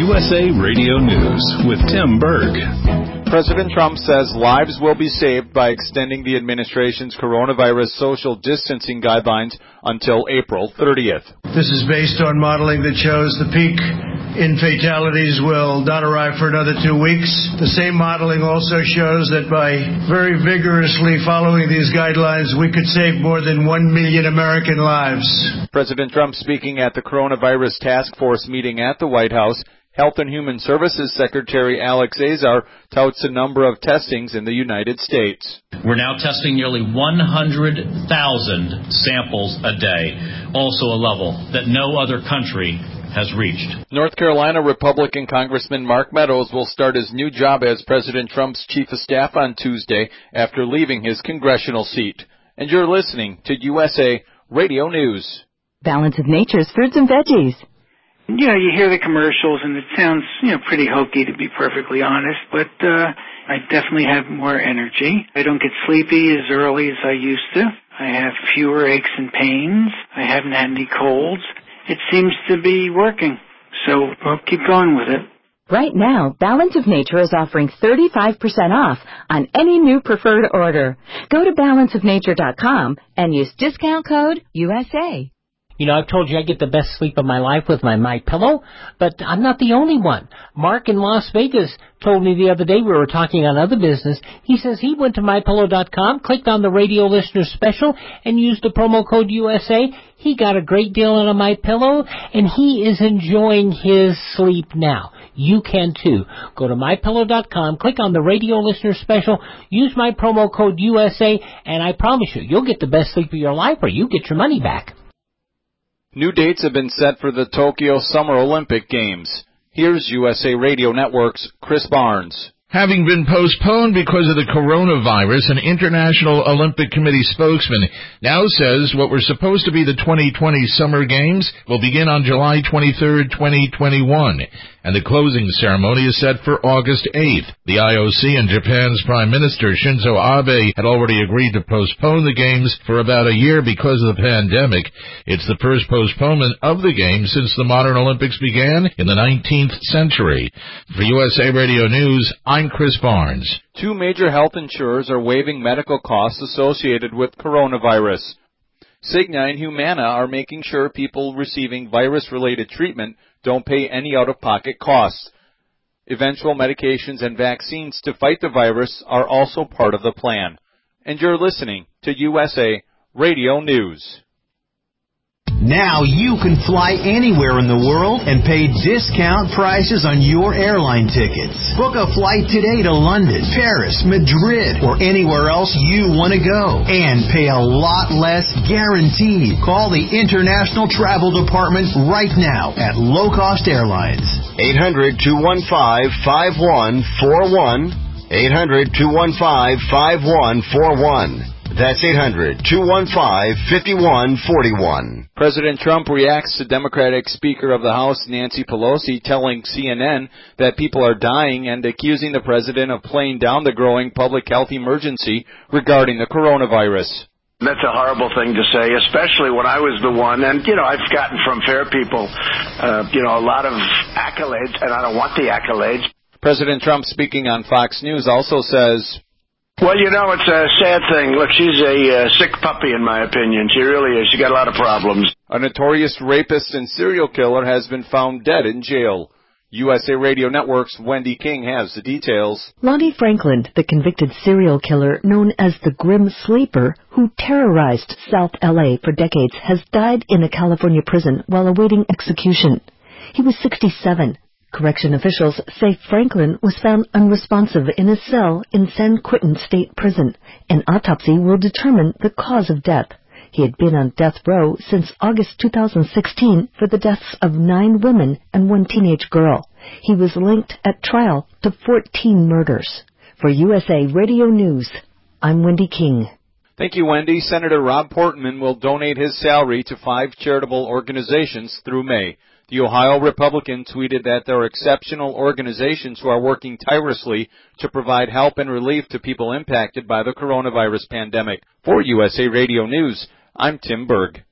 USA Radio News with Tim Berg. President Trump says lives will be saved by extending the administration's coronavirus social distancing guidelines until April 30th. This is based on modeling that shows the peak in fatalities will not arrive for another 2 weeks. The same modeling also shows that by very vigorously following these guidelines, we could save more than 1 million American lives. President Trump speaking at the coronavirus task force meeting at the White House. Health and Human Services Secretary Alex Azar touts the number of testings in the United States. We're now testing nearly 100,000 samples a day, also a level that no other country has reached. North Carolina Republican Congressman Mark Meadows will start his new job as President Trump's chief of staff on Tuesday after leaving his congressional seat. And you're listening to USA Radio News. Balance of Nature's fruits and veggies. You know, you hear the commercials and it sounds, pretty hokey to be perfectly honest, but I definitely have more energy. I don't get sleepy as early as I used to. I have fewer aches and pains. I haven't had any colds. It seems to be working, so I'll keep going with it. Right now, Balance of Nature is offering 35% off on any new preferred order. Go to balanceofnature.com and use discount code USA. You know, I've told you I get the best sleep of my life with my MyPillow, but I'm not the only one. Mark in Las Vegas told me the other day, we were talking on other business, he says he went to MyPillow.com, clicked on the radio listener special, and used the promo code USA. He got a great deal on a MyPillow, and he is enjoying his sleep now. You can too. Go to MyPillow.com, click on the radio listener special, use my promo code USA, and I promise you, you'll get the best sleep of your life or you get your money back. New dates have been set for the Tokyo Summer Olympic Games. Here's USA Radio Network's Chris Barnes. Having been postponed because of the coronavirus, an International Olympic Committee spokesman now says what were supposed to be the 2020 Summer Games will begin on July 23rd, 2021, and the closing ceremony is set for August 8th. The IOC and Japan's Prime Minister Shinzo Abe had already agreed to postpone the Games for about a year because of the pandemic. It's the first postponement of the Games since the modern Olympics began in the 19th century. For USA Radio News, I'm Chris Barnes. Two major health insurers are waiving medical costs associated with coronavirus. Cigna and Humana are making sure people receiving virus-related treatment don't pay any out-of-pocket costs. Eventual medications and vaccines to fight the virus are also part of the plan. And you're listening to USA Radio News. Now you can fly anywhere in the world and pay discount prices on your airline tickets. Book a flight today to London, Paris, Madrid, or anywhere else you want to go. And pay a lot less guaranteed. Call the International Travel Department right now at Low Cost Airlines. 800-215-5141. 800-215-5141. That's 800-215-5141. President Trump reacts to Democratic Speaker of the House Nancy Pelosi telling CNN that people are dying and accusing the president of playing down the growing public health emergency regarding the coronavirus. That's a horrible thing to say, especially when I was the one, and, I've gotten from fair people, a lot of accolades, and I don't want the accolades. President Trump, speaking on Fox News, also says, well, it's a sad thing. Look, she's a sick puppy, in my opinion. She really is. She got a lot of problems. A notorious rapist and serial killer has been found dead in jail. USA Radio Network's Wendy King has the details. Lonnie Franklin, the convicted serial killer known as the Grim Sleeper, who terrorized South L.A. for decades, has died in a California prison while awaiting execution. He was 67. Correction officials say Franklin was found unresponsive in his cell in San Quentin State Prison. An autopsy will determine the cause of death. He had been on death row since August 2016 for the deaths of 9 women and 1 teenage girl. He was linked at trial to 14 murders. For USA Radio News, I'm Wendy King. Thank you, Wendy. Senator Rob Portman will donate his salary to 5 charitable organizations through May. The Ohio Republican tweeted that there are exceptional organizations who are working tirelessly to provide help and relief to people impacted by the coronavirus pandemic. For USA Radio News, I'm Tim Berg.